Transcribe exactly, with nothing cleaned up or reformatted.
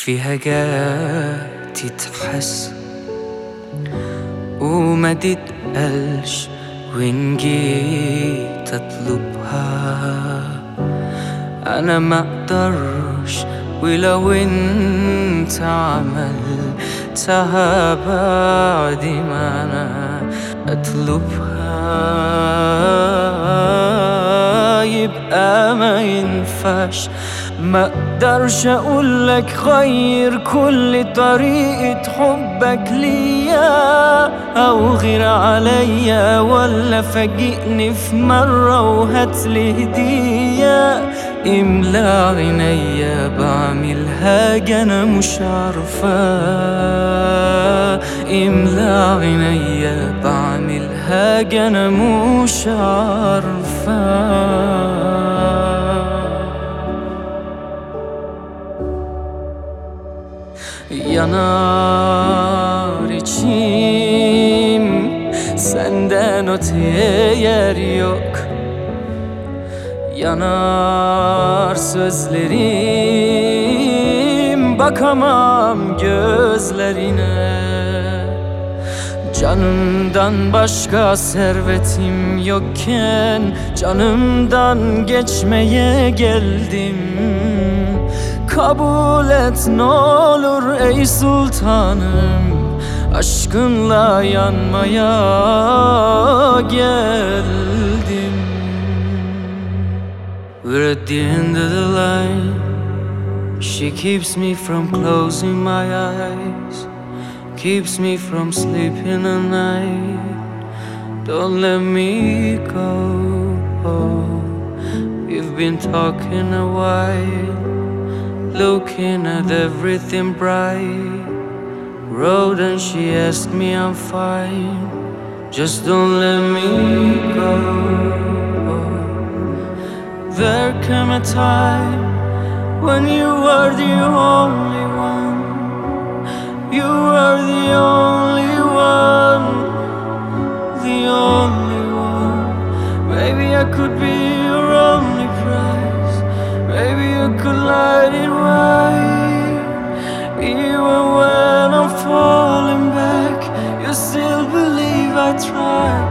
في حاجات تتحس وما تتقالش، وإن جيت أطلبها أنا ما أقدرش، ولو أنت عملتها بعد ما أنا أطلبها يبقى ما ينفعش. ما اقدرش اقولك غير كل طريقة حبك ليا او غير عليا، ولا فاجئني في مرة وهاتلي هدية. املا عينيا بعمل حاجة انا مش عارفة، املا عينيا بعمل حاجة انا مش عارفة. Yanar içim senden öteye yer yok, yanar sözlerim bakamam gözlerine. Canımdan başka servetim yokken canımdan geçmeye geldim. Kabul et ne olur ey sultanım, aşkınla yanmaya geldim. We're at the end of the line. She keeps me from closing my eyes, keeps me from sleeping at night. Don't let me go. We've been talking a while, looking at everything bright. Road and she asked me I'm fine, just don't let me go. There came a time when you were the only one, you were the only one, the only one. Maybe I could be your only prize, maybe you could light it right. Even when I'm falling back, you still believe I tried.